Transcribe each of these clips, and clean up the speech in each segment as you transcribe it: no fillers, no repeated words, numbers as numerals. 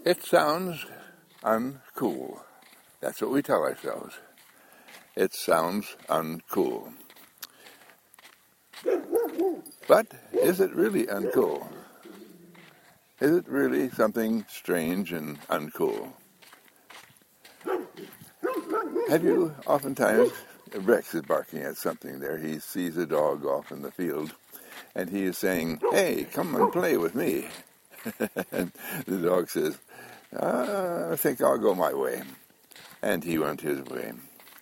It sounds uncool. That's what we tell ourselves. It sounds uncool. But is it really uncool? Is it really something strange and uncool? Have you oftentimes, Rex is barking at something there. He sees a dog off in the field, and he is saying, "Hey, come and play with me." And the dog says, "I think I'll go my way." And he went his way.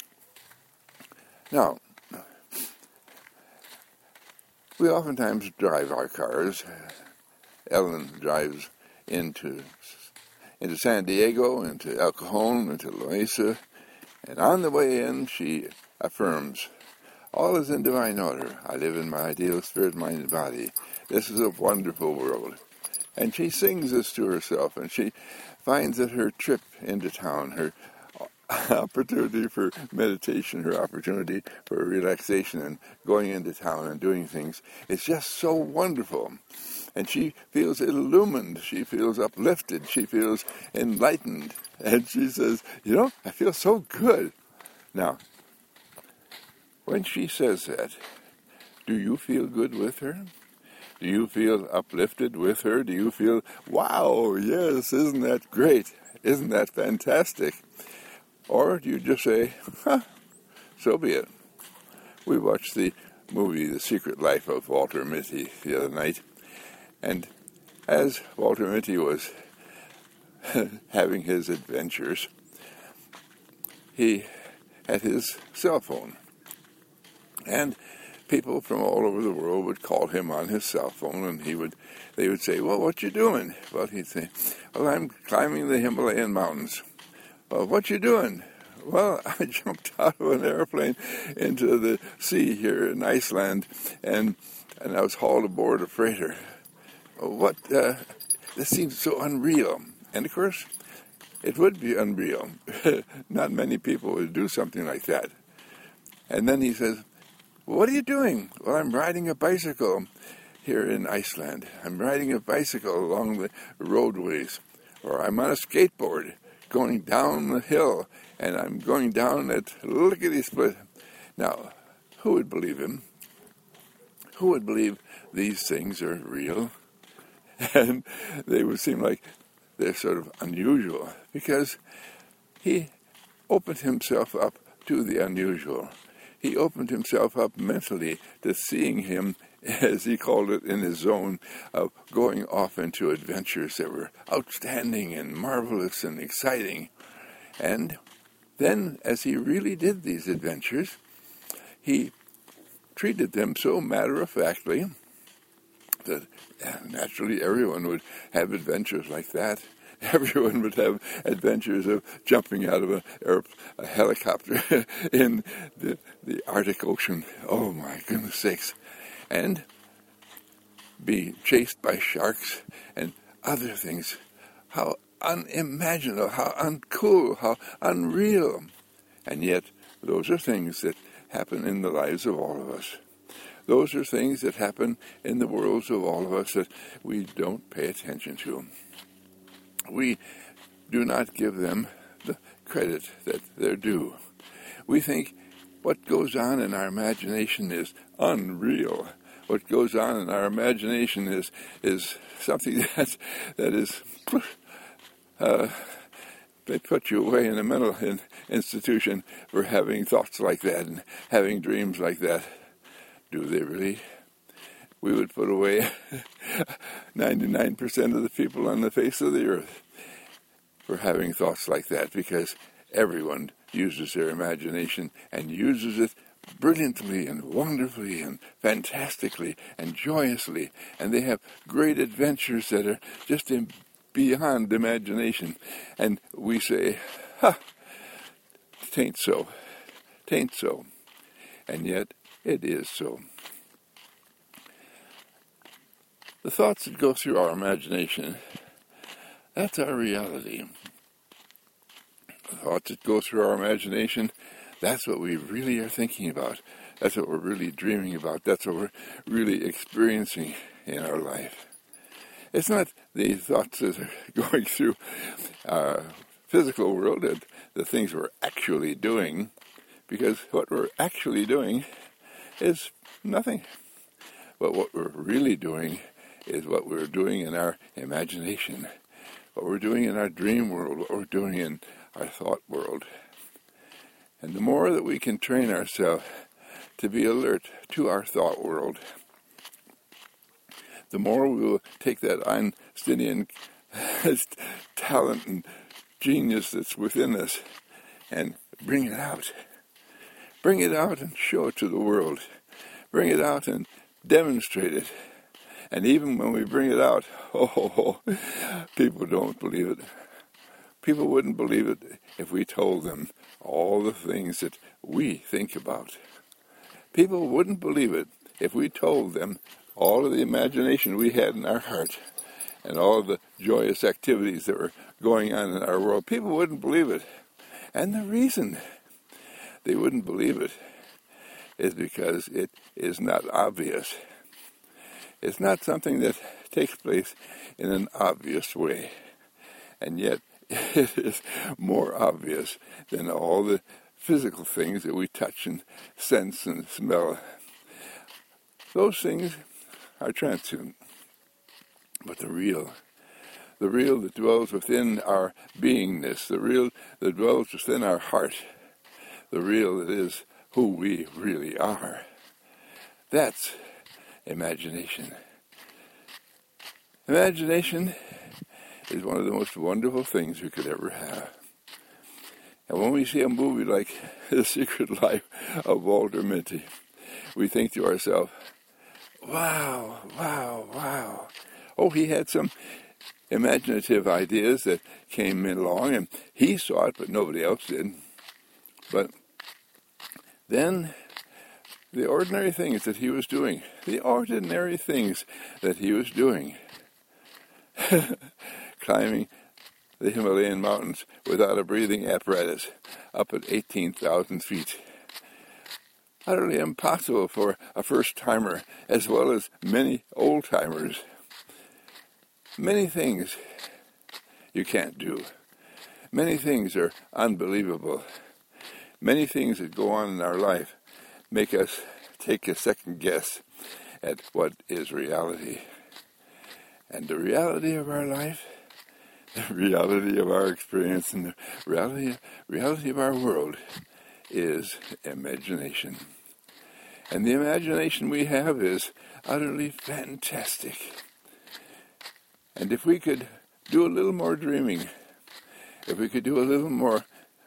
Now, we oftentimes drive our cars. Ellen drives into San Diego, into El Cajon, into Loaiza, and on the way in, she affirms, "All is in divine order. I live in my ideal spirit, mind, and body. This is a wonderful world." And she sings this to herself, and she finds that her trip into town, her opportunity for meditation, her opportunity for relaxation and going into town and doing things is just so wonderful. And she feels illumined, she feels uplifted, she feels enlightened. And she says, I feel so good. Now, when she says that, do you feel good with her? Do you feel uplifted with her? Do you feel, wow, yes, isn't that great? Isn't that fantastic? Or do you just say, so be it? We watched the movie The Secret Life of Walter Mitty the other night, and as Walter Mitty was having his adventures, he had his cell phone, and people from all over the world would call him on his cell phone, and they would say, "Well, what you doing?" Well, he'd say, "Well, I'm climbing the Himalayan mountains." "Well, what you doing?" "Well, I jumped out of an airplane into the sea here in Iceland, and I was hauled aboard a freighter." "What? This seems so unreal." And of course, it would be unreal. Not many people would do something like that. And then he says, "What are you doing?" "Well, I'm riding a bicycle here in Iceland. I'm riding a bicycle along the roadways. Or I'm on a skateboard going down the hill, and I'm going down at lickety-split." Now, who would believe him? Who would believe these things are real? And they would seem like they're sort of unusual, because he opened himself up to the unusual. He opened himself up mentally to seeing him, as he called it, in his zone of going off into adventures that were outstanding and marvelous and exciting. And then, as he really did these adventures, he treated them so matter-of-factly that naturally everyone would have adventures like that. Everyone would have adventures of jumping out of a helicopter in the Arctic Ocean. Oh my goodness sakes. And be chased by sharks and other things. How unimaginable, how uncool, how unreal. And yet, those are things that happen in the lives of all of us. Those are things that happen in the worlds of all of us that we don't pay attention to. We do not give them the credit that they're due. We think what goes on in our imagination is unreal. What goes on in our imagination is something that is they put you away in a mental institution for having thoughts like that and having dreams like that. Do they really? We would put away 99% of the people on the face of the earth for having thoughts like that, because everyone uses their imagination and uses it brilliantly and wonderfully and fantastically and joyously, and they have great adventures that are just beyond imagination. And we say, "Tain't so, tain't so," and yet it is so. The thoughts that go through our imagination, that's our reality. The thoughts that go through our imagination, that's what we really are thinking about. That's what we're really dreaming about. That's what we're really experiencing in our life. It's not the thoughts that are going through our physical world and the things we're actually doing, because what we're actually doing is nothing. But what we're really doing is what we're doing in our imagination, what we're doing in our dream world, what we're doing in our thought world. And the more that we can train ourselves to be alert to our thought world, the more we will take that Einsteinian talent and genius that's within us and bring it out. Bring it out and show it to the world. Bring it out and demonstrate it. And even when we bring it out, people don't believe it. People wouldn't believe it if we told them all the things that we think about. People wouldn't believe it if we told them all of the imagination we had in our heart and all of the joyous activities that were going on in our world. People wouldn't believe it. And the reason they wouldn't believe it is because it is not obvious. It's not something that takes place in an obvious way. And yet, it is more obvious than all the physical things that we touch and sense and smell. Those things are transient. But the real that dwells within our beingness, the real that dwells within our heart, the real that is who we really are, that's imagination. Imagination is one of the most wonderful things we could ever have. And when we see a movie like The Secret Life of Walter Mitty, we think to ourselves, wow. Oh, he had some imaginative ideas that came along, and he saw it, but nobody else did. But then the ordinary things that he was doing, climbing the Himalayan mountains without a breathing apparatus up at 18,000 feet. Utterly impossible for a first-timer as well as many old-timers. Many things you can't do. Many things are unbelievable. Many things that go on in our life make us take a second guess at what is reality. And the reality of our life, the reality of our experience, and the reality of our world is imagination. And the imagination we have is utterly fantastic. And if we could do a little more dreaming, if we could do a little more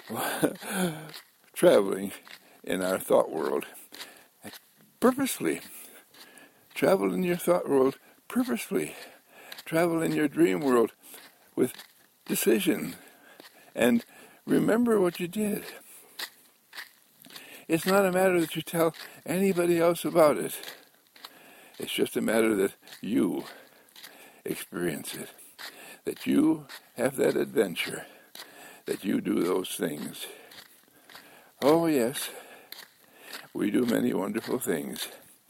traveling in our thought world, purposefully, travel in your thought world purposefully, travel in your dream world with decision, and remember what you did. It's not a matter that you tell anybody else about it. It's just a matter that you experience it, that you have that adventure, that you do those things. Oh yes, we do many wonderful things.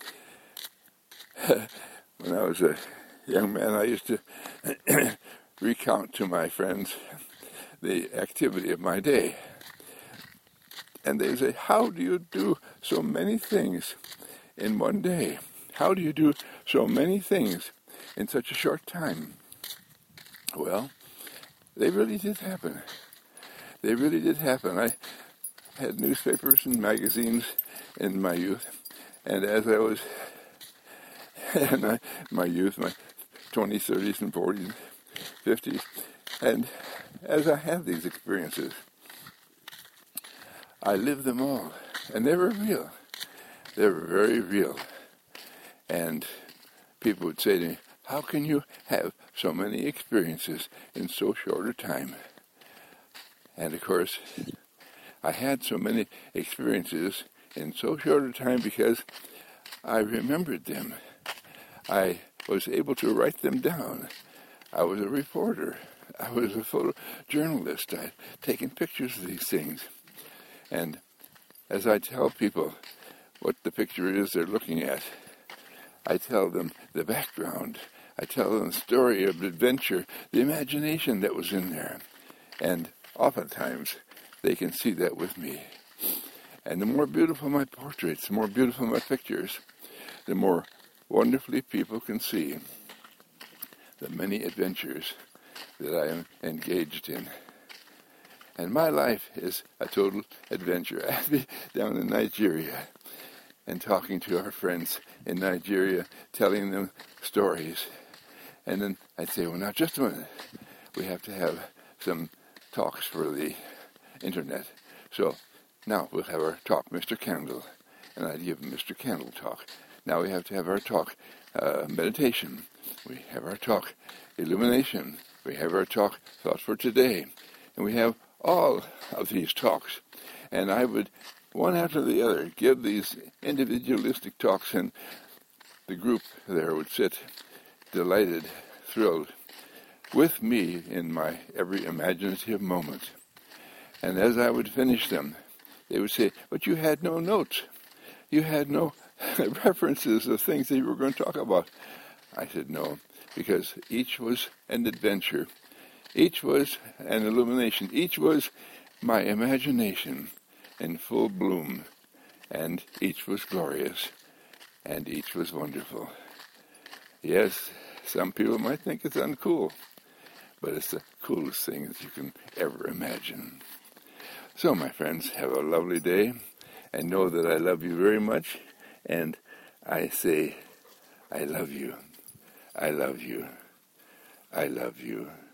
When I was a young man, I used to recount to my friends the activity of my day. And they say, how do you do so many things in one day? How do you do so many things in such a short time? Well, they really did happen. They really did happen. I had newspapers and magazines in my youth, and as I was in my youth, my 20s, 30s, and 40s, 50s, and as I had these experiences, I lived them all, and they were real. They were very real. And people would say to me, how can you have so many experiences in so short a time? And of course, I had so many experiences in so short a time because I remembered them. I was able to write them down. I was a reporter. I was a photojournalist. I'd taken pictures of these things. And as I tell people what the picture is they're looking at, I tell them the background I tell them the story of adventure, the imagination that was in there. And oftentimes, they can see that with me. And the more beautiful my portraits, the more beautiful my pictures, the more wonderfully people can see the many adventures that I am engaged in. And my life is a total adventure. I'd be down in Nigeria and talking to our friends in Nigeria, telling them stories. And then I'd say, well, now just a minute. We have to have some talks for the internet. So now we'll have our talk, Mr. Candle. And I'd give Mr. Candle talk. Now we have to have our talk, meditation. We have our talk, illumination. We have our talk, thought for today. And we have all of these talks. And I would, one after the other, give these individualistic talks, and the group there would sit delighted, thrilled, with me in my every imaginative moment. And as I would finish them, they would say, but you had no notes. You had no references of things that you were going to talk about. I said, no, because each was an adventure. Each was an illumination. Each was my imagination in full bloom. And each was glorious. And each was wonderful. Yes, some people might think it's uncool, but it's the coolest thing that you can ever imagine. So, my friends, have a lovely day, and know that I love you very much, and I say, I love you. I love you. I love you.